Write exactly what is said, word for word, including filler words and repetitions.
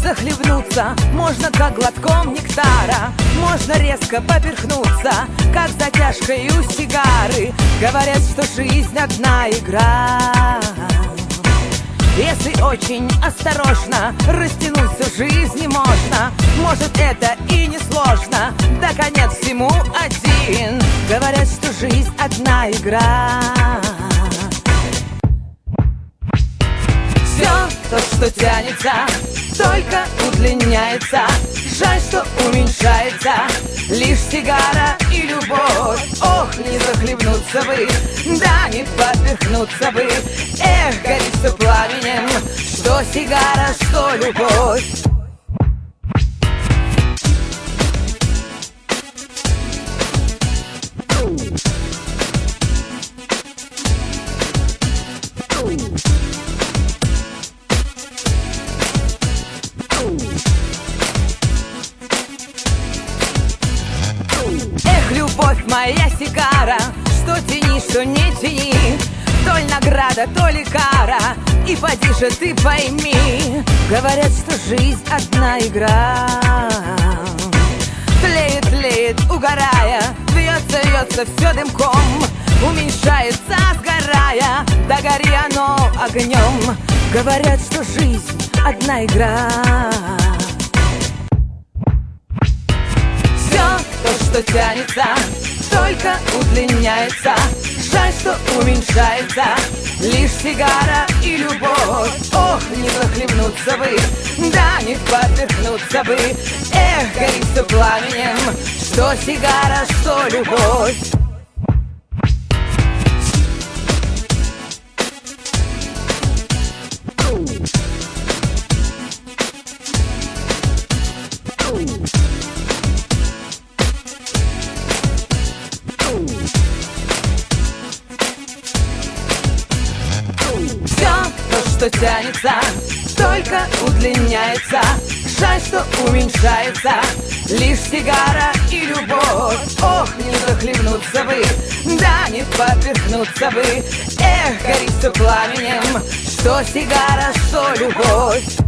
захлебнуться можно как глотком нектара, можно резко поперхнуться, как затяжкой у сигары. Говорят, что жизнь одна игра. Если очень осторожно, растянуть всю жизнь не можно. Может, это и не сложно, да конец всему один. Говорят, что жизнь одна игра. Все то, что тянется, только удлиняется. Жаль, что уменьшается лишь сигара и любовь. Ох, не захлебнуться бы, да не поперхнуться бы. Эх, горит все пламенем, что сигара, что любовь. Эх, любовь моя сигара, что тяни, что не тяни, то ли награда, то ли кара, и поди же ты пойми. Говорят, что жизнь одна игра. Тлеет, тлеет, угорая, вьется, вьется все дымком, уменьшается, сгорая, да гори оно огнем. Говорят, что жизнь одна игра. То, что тянется, только удлиняется. Жаль, что уменьшается лишь сигара и любовь. Ох, не захлебнуться бы, да не поперхнуться бы. Эх, горит все пламенем, что сигара, что любовь. Все то, что тянется, только удлиняется. Жаль, что уменьшается лишь сигара и любовь. Ох, не захлебнуться бы, да не поперхнуться бы. Эх, горит все пламенем, что сигара, что любовь.